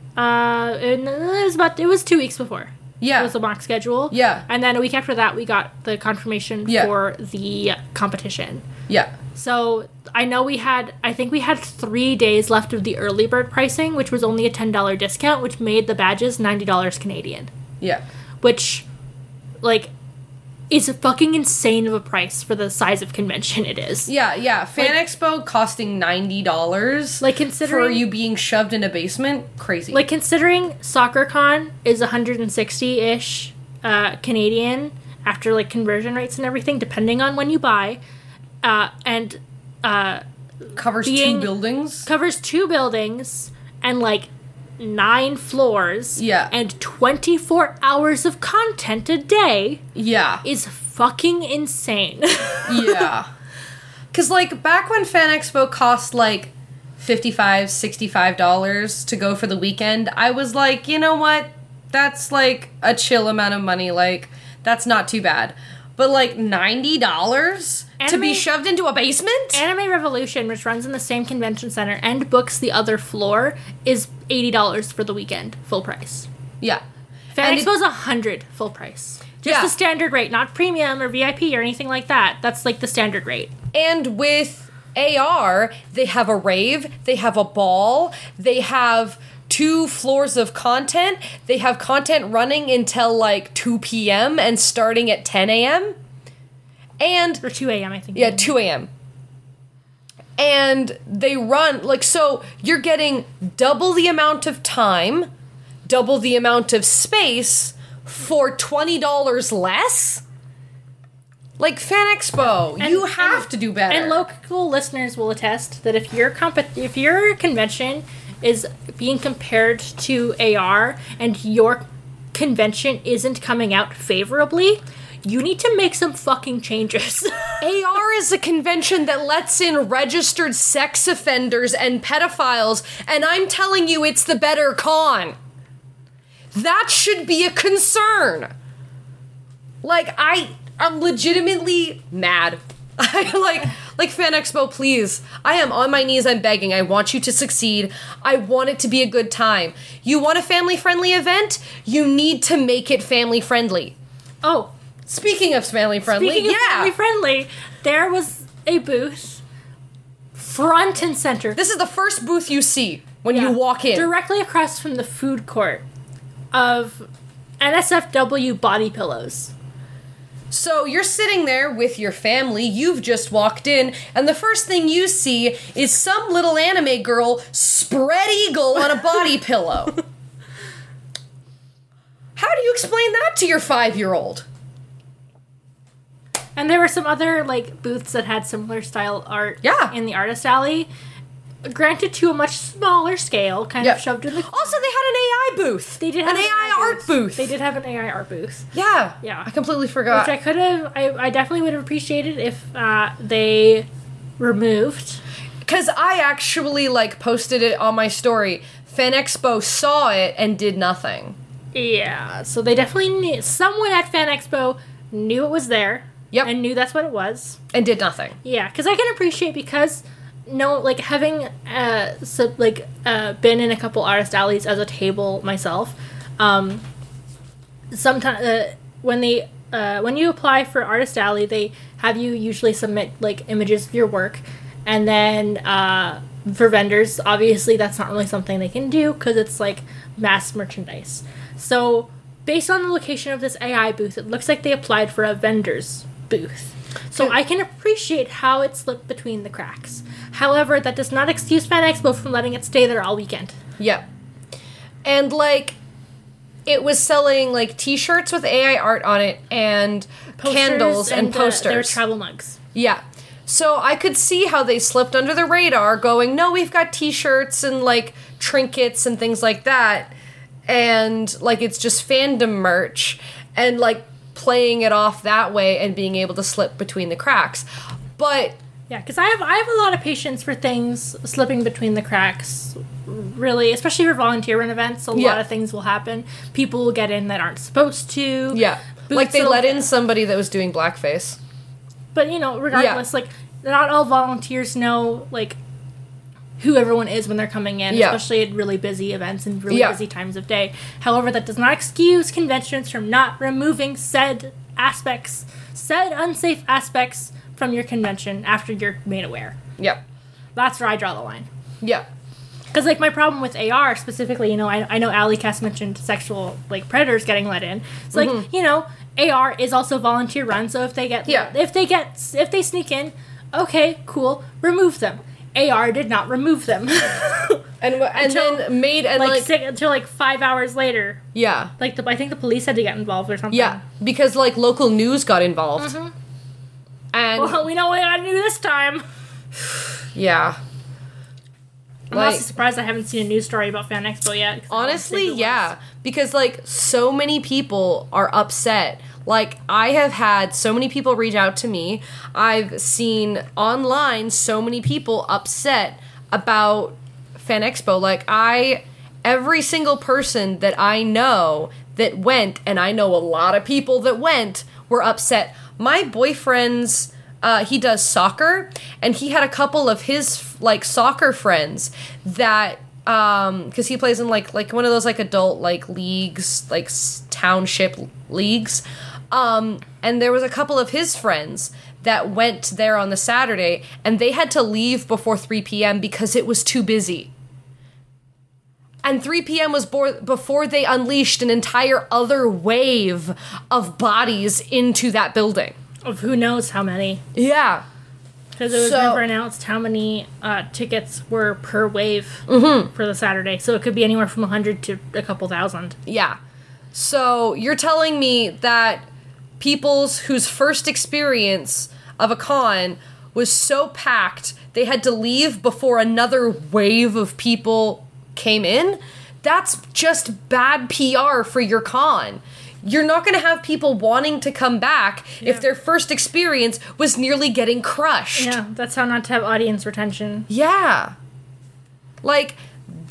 It was 2 weeks before. Yeah. It was the mock schedule. Yeah. And then a week after that, we got the confirmation for the competition. Yeah. So I know I think we had 3 days left of the early bird pricing, which was only a $10 discount, which made the badges $90 Canadian. Yeah. Which, is a fucking insane of a price for the size of convention it is. Yeah. Fan Expo costing $90. Considering... For you being shoved in a basement, crazy. Considering SakuraCon is 160-ish Canadian after, conversion rates and everything, depending on when you buy, and covers 2 buildings. Covers 2 buildings and 9 floors. Yeah. And 24 hours of content a day. Yeah. Is fucking insane. Yeah. Because back when Fan Expo cost $55, $65 to go for the weekend, I was like, you know what? That's a chill amount of money. That's not too bad. But $90 to be shoved into a basement? Anime Revolution, which runs in the same convention center and books the other floor, is $80 for the weekend, full price. Yeah. Fan Expo's $100 full price. Just the standard rate, not premium or VIP or anything like that. That's the standard rate. And with AR, they have a rave, they have a ball, they have 2 floors of content. They have content running until 2 p.m. and starting at 10 a.m. Or 2 a.m., I think. Yeah, 2 a.m. And they run, so you're getting double the amount of time, double the amount of space for $20 less? Fan Expo, you have to do better. And local listeners will attest that if your convention is being compared to AR and your convention isn't coming out favorably, you need to make some fucking changes. AR is a convention that lets in registered sex offenders and pedophiles, and I'm telling you it's the better con. That should be a concern. I'm legitimately mad. Like, Fan Expo, please. I am on my knees, I'm begging. I want you to succeed. I want it to be a good time. You want a family-friendly event? You need to make it family-friendly. Oh. Speaking of family-friendly, family-friendly, there was a booth front and center. This is the first booth you see when you walk in. Directly across from the food court of NSFW body pillows. So you're sitting there with your family, you've just walked in, and the first thing you see is some little anime girl spread eagle on a body pillow. How do you explain that to your 5-year-old? And there were some other, like, booths that had similar style art in the artist alley. Granted, to a much smaller scale, kind of shoved in the corner. Also, they had an AI booth. They did have an AI art booth. They did have an AI art booth. Yeah. Yeah. I completely forgot. Which I could have, I definitely would have appreciated if they removed. Because I actually, like, posted it on my story. Fan Expo saw it and did nothing. Yeah, so they definitely knew. Someone at Fan Expo knew it was there. Yep. And knew that's what it was. And did nothing. Yeah, because I can appreciate because... No, like, having, been in a couple artist alleys as a table myself, sometimes, when you apply for artist alley, they have you usually submit, like, images of your work, and then, for vendors, obviously that's not really something they can do, because it's, like, mass merchandise. So, based on the location of this AI booth, it looks like they applied for a vendor's booth. So I can appreciate how it slipped between the cracks. However, that does not excuse Fan Expo from letting it stay there all weekend. Yeah. And, like, it was selling, like, t-shirts with AI art on it and candles and posters. There were travel mugs. Yeah. So I could see how they slipped under the radar going, no, we've got t-shirts and, like, trinkets and things like that. And, like, it's just fandom merch. And, like, playing it off that way and being able to slip between the cracks. But yeah, because I have a lot of patience for things slipping between the cracks, really, especially for volunteer run events. A lot of things will happen. People will get in that aren't supposed to. Yeah. Like, they let in somebody that was doing blackface. But, you know, regardless, like, not all volunteers know, like, who everyone is when they're coming in, especially at really busy events and really busy times of day. However, that does not excuse conventions from not removing said unsafe aspects from your convention after you're made aware. Yeah. That's where I draw the line. Yeah. Because, like, my problem with AR specifically, you know, I know AlleyCast mentioned sexual, like, predators getting let in. It's like, you know, AR is also volunteer run, so if they sneak in, okay, cool, remove them. AR did not remove them. until like 5 hours later. Yeah. Like, I think the police had to get involved or something. Yeah, because, like, local news got involved. Mm-hmm. And well, we know what we gotta do this time. Yeah. I'm also surprised I haven't seen a news story about Fan Expo yet. Honestly, yeah. Because, like, so many people are upset. Like, I have had so many people reach out to me. I've seen online so many people upset about Fan Expo. Like, every single person that I know that went, and I know a lot of people that went, were upset. My boyfriend's, he does soccer, and he had a couple of his, like, soccer friends that, because he plays in, like one of those, like, adult, like, leagues, like, township leagues. And there was a couple of his friends that went there on the Saturday, and they had to leave before 3 p.m. because it was too busy. And 3 p.m. was before they unleashed an entire other wave of bodies into that building. Of who knows how many. Yeah. Because it was never announced how many tickets were per wave for the Saturday. So it could be anywhere from 100 to a couple thousand. Yeah. So you're telling me that whose first experience of a con was so packed they had to leave before another wave of people came in? That's just bad PR for your con. You're not going to have people wanting to come back if their first experience was nearly getting crushed. Yeah, that's how not to have audience retention. Yeah. Like,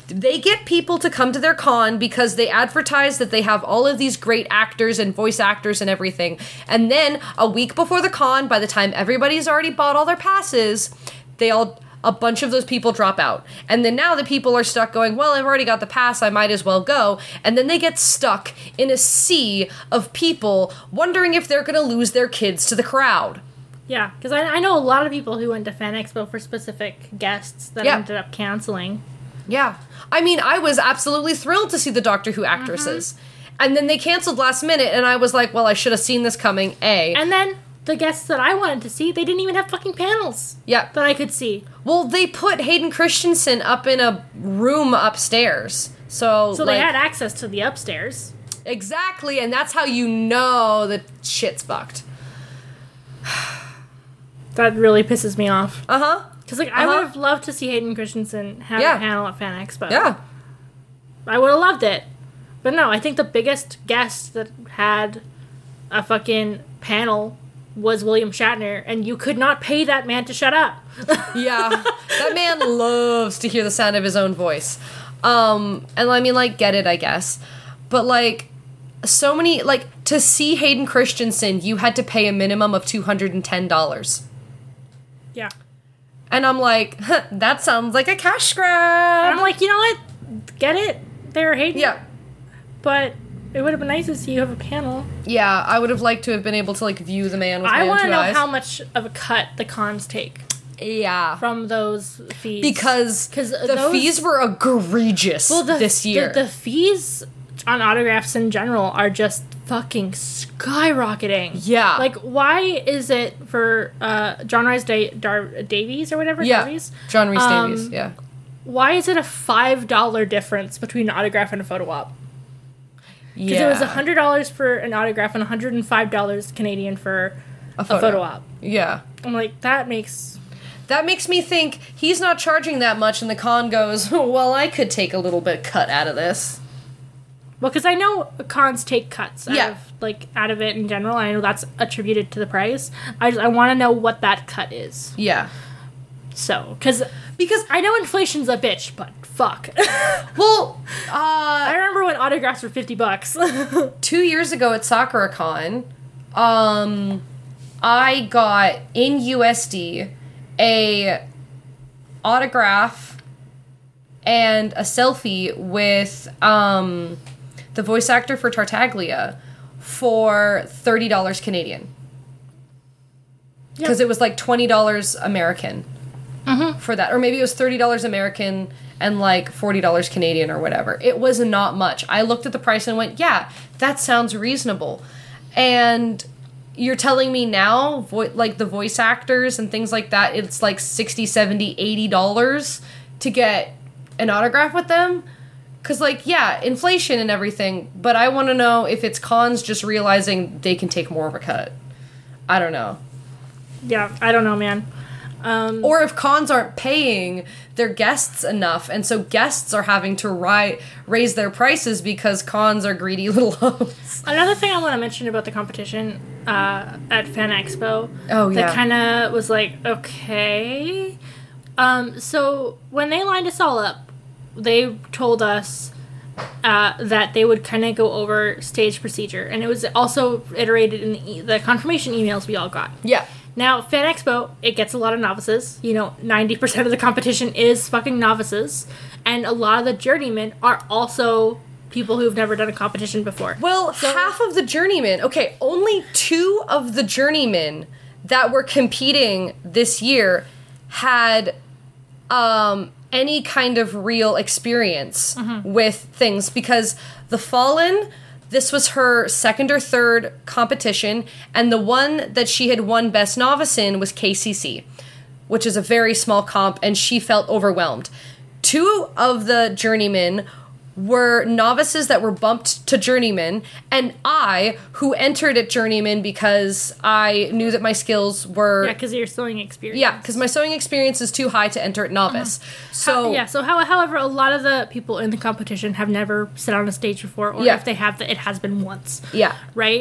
They get people to come to their con because they advertise that they have all of these great actors and voice actors and everything. And then a week before the con, by the time everybody's already bought all their passes, a bunch of those people drop out. And then now the people are stuck going, well, I've already got the pass, I might as well go. And then they get stuck in a sea of people wondering if they're going to lose their kids to the crowd. Yeah, because I know a lot of people who went to Fan Expo for specific guests that ended up canceling. Yeah. I mean, I was absolutely thrilled to see the Doctor Who actresses. And then they canceled last minute, and I was like, well, I should have seen this coming, A. And then the guests that I wanted to see, they didn't even have fucking panels. Yeah. That I could see. Well, they put Hayden Christensen up in a room upstairs. So they had access to the upstairs. Exactly, and that's how you know that shit's fucked. That really pisses me off. Uh-huh. Because, I would have loved to see Hayden Christensen have a panel at Fan Expo. Yeah. I would have loved it. But no, I think the biggest guest that had a fucking panel was William Shatner, and you could not pay that man to shut up. Yeah. That man loves to hear the sound of his own voice. And I mean, get it, I guess. But, so many, to see Hayden Christensen, you had to pay a minimum of $210. Yeah. And I'm like, that sounds like a cash grab. And I'm like, you know what? Get it? They're Hayden. Yeah. But it would have been nice to see you have a panel. Yeah, I would have liked to have been able to, view the man with my own 2 eyes. I want to know how much of a cut the cons take. Yeah. From those fees. Because the fees were egregious this year. The fees on autographs in general are just fucking skyrocketing. Yeah. Why is it for John Rhys Davies or whatever? Yeah. Davies? John Rhys Davies, yeah. Why is it a $5 difference between an autograph and a photo op? Because it was $100 for an autograph and $105 Canadian for a photo op. Yeah. I'm like, that makes me think he's not charging that much, and the con goes, well, I could take a little bit cut out of this. Well, because I know cons take cuts out of it in general. I know that's attributed to the price. I want to know what that cut is. Yeah. So, because I know inflation's a bitch, but fuck. Well, I remember when autographs were $50. 2 years ago at SakuraCon, I got in USD a autograph and a selfie with the voice actor for Tartaglia for $30 Canadian. Because it was $20 American for that. Or maybe it was $30 American and $40 Canadian or whatever. It was not much. I looked at the price and went, yeah, that sounds reasonable. And you're telling me now, the voice actors and things like that, it's $60, $70, $80 to get an autograph with them? Because, inflation and everything, but I want to know if it's cons just realizing they can take more of a cut. I don't know. Yeah, I don't know, man. Or if cons aren't paying their guests enough, and so guests are having to raise their prices because cons are greedy little hoes. Another thing I want to mention about the competition at Fan Expo that kind of was okay. So when they lined us all up, they told us that they would kind of go over stage procedure, and it was also iterated in the confirmation emails we all got. Yeah. Now, Fan Expo, it gets a lot of novices. 90% of the competition is fucking novices. And a lot of the journeymen are also people who've never done a competition before. Well, half of the journeymen... Okay, only 2 of the journeymen that were competing this year had any kind of real experience with things. Because the Fallen... This was her second or third competition, and the one that she had won Best Novice in was KCC, which is a very small comp, and she felt overwhelmed. 2 of the journeymen were novices that were bumped to journeyman, and I, who entered at journeyman because I knew that my skills were... Yeah, because of your sewing experience. Yeah, because my sewing experience is too high to enter at novice. However, a lot of the people in the competition have never sat on a stage before, or if they have, it has been once. Yeah. Right?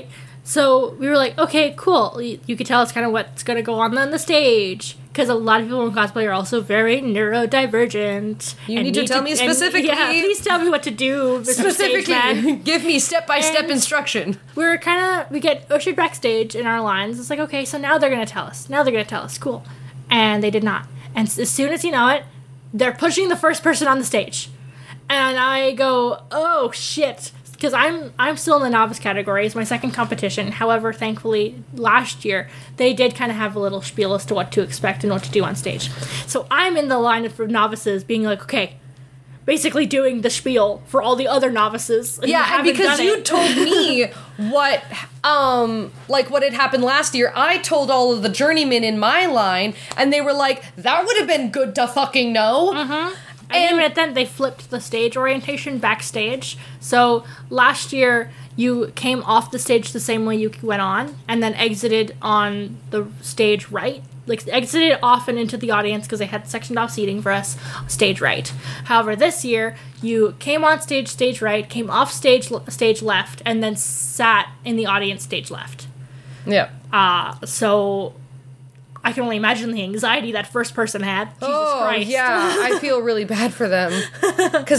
So we were like, okay, cool. You could tell us kind of what's going to go on the stage. Because a lot of people in cosplay are also very neurodivergent. You need to tell me specifically. Yeah, please tell me what to do. Specifically, give me step-by-step instruction. We get ushered backstage in our lines. It's like, okay, so now they're going to tell us. Cool. And they did not. And as soon as you know it, they're pushing the first person on the stage. And I go, oh, shit. Because I'm still in the novice category. It's my second competition. However, thankfully, last year, they did kind of have a little spiel as to what to expect and what to do on stage. So I'm in the line of novices being like, okay, basically doing the spiel for all the other novices. Yeah, and because you told me what had happened last year, I told all of the journeymen in my line, and they were like, that would have been good to fucking know. Mm-hmm. And then they flipped the stage orientation backstage. So last year, you came off the stage the same way you went on, and then exited on the stage right. Like, exited off and into the audience because they had sectioned off seating for us, stage right. However, this year, you came on stage right, came off stage left, and then sat in the audience stage left. Yeah. So I can only imagine the anxiety that first person had. Jesus Christ. Yeah, I feel really bad for them. Because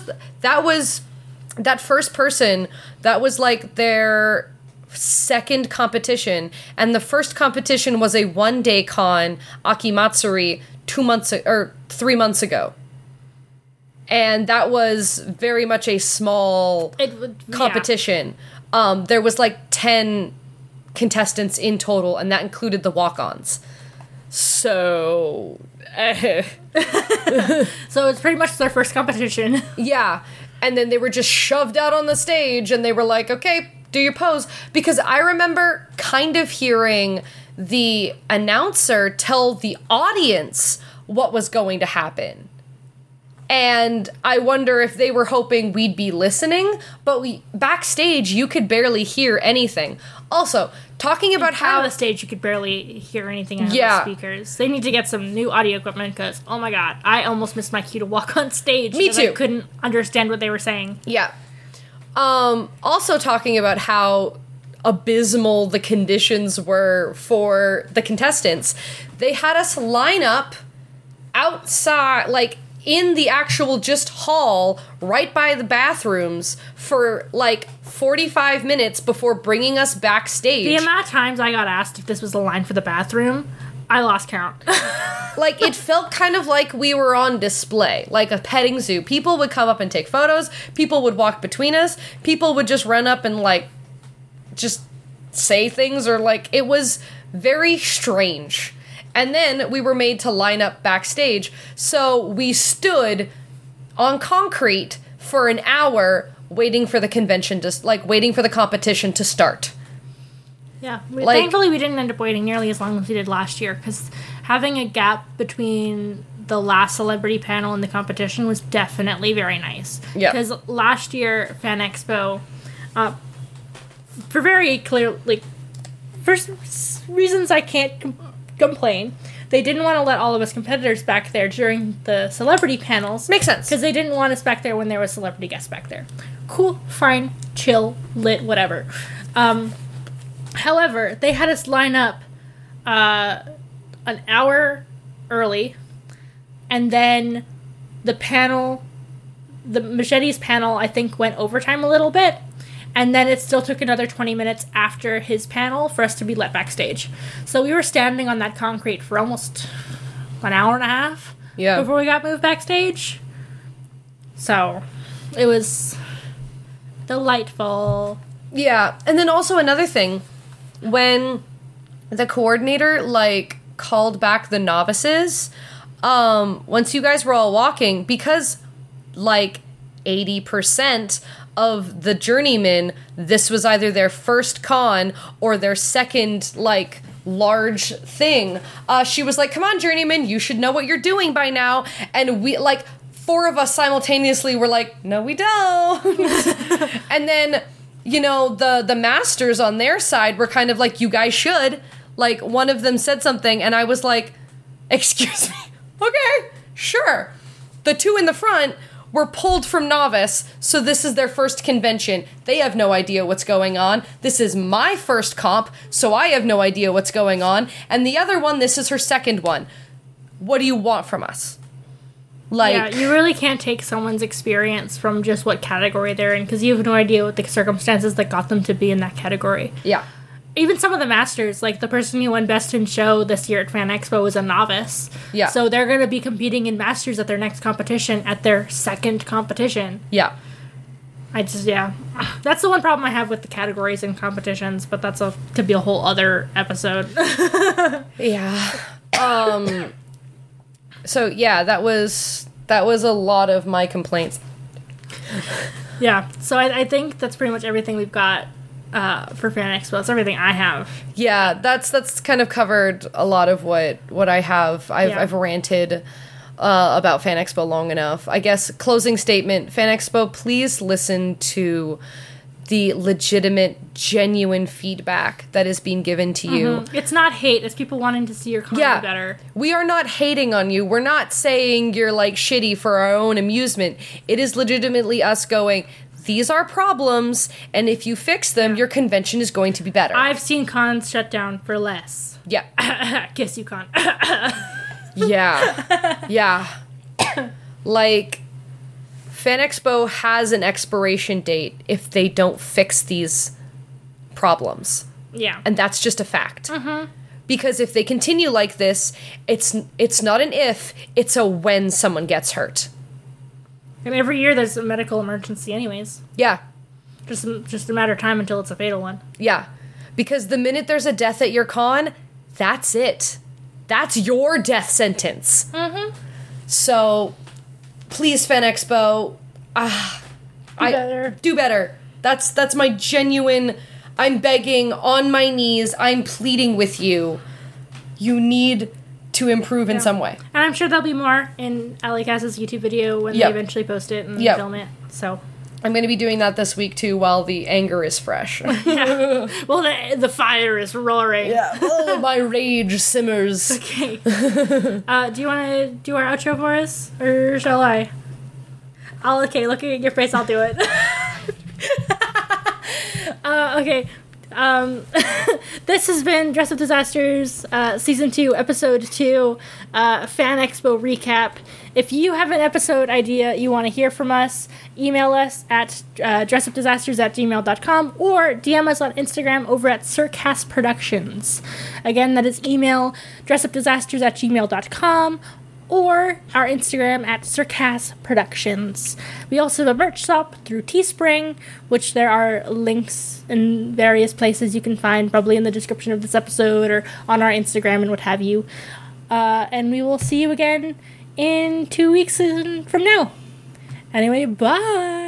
that first person, that was like their second competition. And the first competition was a one-day con, Akimatsuri, 3 months ago. And that was very much a small competition. Yeah. There was like 10 contestants in total, and that included the walk-ons. So it's pretty much their first competition. Yeah. And then they were just shoved out on the stage, and they were like, okay, do your pose. Because I remember kind of hearing the announcer tell the audience what was going to happen. And I wonder if they were hoping we'd be listening, but backstage, you could barely hear anything. Also, talking about how... on the stage, you could barely hear anything out of the speakers. They need to get some new audio equipment, because, oh my god, I almost missed my cue to walk on stage. Me too. I couldn't understand what they were saying. Yeah. Also talking about how abysmal the conditions were for the contestants, they had us line up outside, like, in the actual just hall right by the bathrooms for like 45 minutes before bringing us backstage. The amount of times I got asked if this was the line for the bathroom, I lost count. Like, it felt kind of like we were on display, like a petting zoo. People would come up and take photos. People would walk between us. People would just run up and, like, just say things, or, like, it was very strange. And then we were made to line up backstage, so we stood on concrete for an hour waiting for the waiting for the competition to start. Yeah, thankfully we didn't end up waiting nearly as long as we did last year, because having a gap between the last celebrity panel and the competition was definitely very nice. Yeah. Because last year, Fan Expo, for very clear, for reasons I can't complain, they didn't want to let all of us competitors back there during the celebrity panels. Makes sense. Because they didn't want us back there when there was celebrity guests back there. Cool, fine, chill, lit, whatever. However, they had us line up an hour early, and then the Machete's panel, I think, went overtime a little bit. And then it still took another 20 minutes after his panel for us to be let backstage. So we were standing on that concrete for almost an hour and a half before we got moved backstage. So it was delightful. Yeah, and then also another thing, when the coordinator, called back the novices, once you guys were all walking, because, 80% of the journeymen, this was either their first con or their second, large thing. She was like, come on, journeymen, you should know what you're doing by now. And we, 4 of us simultaneously were like, no, we don't. And then, the masters on their side were kind of like, you guys should. One of them said something, and I was like, excuse me? Okay, sure. The 2 in the front were pulled from Novice, so this is their first convention. They have no idea what's going on. This is my first comp, so I have no idea what's going on. And the other one, this is her second one. What do you want from us? Like, yeah, you really can't take someone's experience from just what category they're in, because you have no idea what the circumstances that got them to be in that category. Yeah. Even some of the masters, like the person who won Best in Show this year at Fan Expo was a novice. Yeah. So they're going to be competing in masters at their next competition, at their second competition. Yeah. That's the one problem I have with the categories and competitions, but that's could be a whole other episode. Yeah. So yeah, that was a lot of my complaints. Yeah. So I think that's pretty much everything we've got for Fan Expo. That's everything I have. Yeah, that's kind of covered a lot of what I have. I've ranted about Fan Expo long enough. I guess closing statement, Fan Expo, please listen to the legitimate, genuine feedback that is being given to you. It's not hate, it's people wanting to see your content better. We are not hating on you. We're not saying you're like shitty for our own amusement. It is legitimately us going, these are problems, and if you fix them, your convention is going to be better. I've seen cons shut down for less. Yeah. Kiss you, con. Yeah. Yeah. Like, Fan Expo has an expiration date if they don't fix these problems. Yeah. And that's just a fact. Because if they continue like this, it's not an if, it's a when someone gets hurt. And every year there's a medical emergency anyways. Yeah. Just a matter of time until it's a fatal one. Yeah. Because the minute there's a death at your con, that's it. That's your death sentence. So, please, Fan Expo, do better. That's my genuine, I'm begging on my knees, I'm pleading with you. You need to improve in some way. And I'm sure there'll be more in Alleycast's YouTube video when they eventually post it and film it. So I'm going to be doing that this week too while the anger is fresh. Yeah. Well, the fire is roaring. Yeah. Oh, my rage simmers. Okay. Do you want to do our outro for us? Or shall I? Okay, looking at your face, I'll do it. Okay. This has been Dress Up Disasters, Season 2, Episode 2, Fan Expo Recap. If you have an episode idea you want to hear from us, email us at dressupdisasters@gmail.com or DM us on Instagram over at Circast Productions. Again, that is email dressupdisasters@gmail.com or our Instagram at Circast Productions. We also have a merch shop through Teespring, which there are links in various places you can find, probably in the description of this episode or on our Instagram and what have you. And we will see you again in 2 weeks from now. Anyway, bye!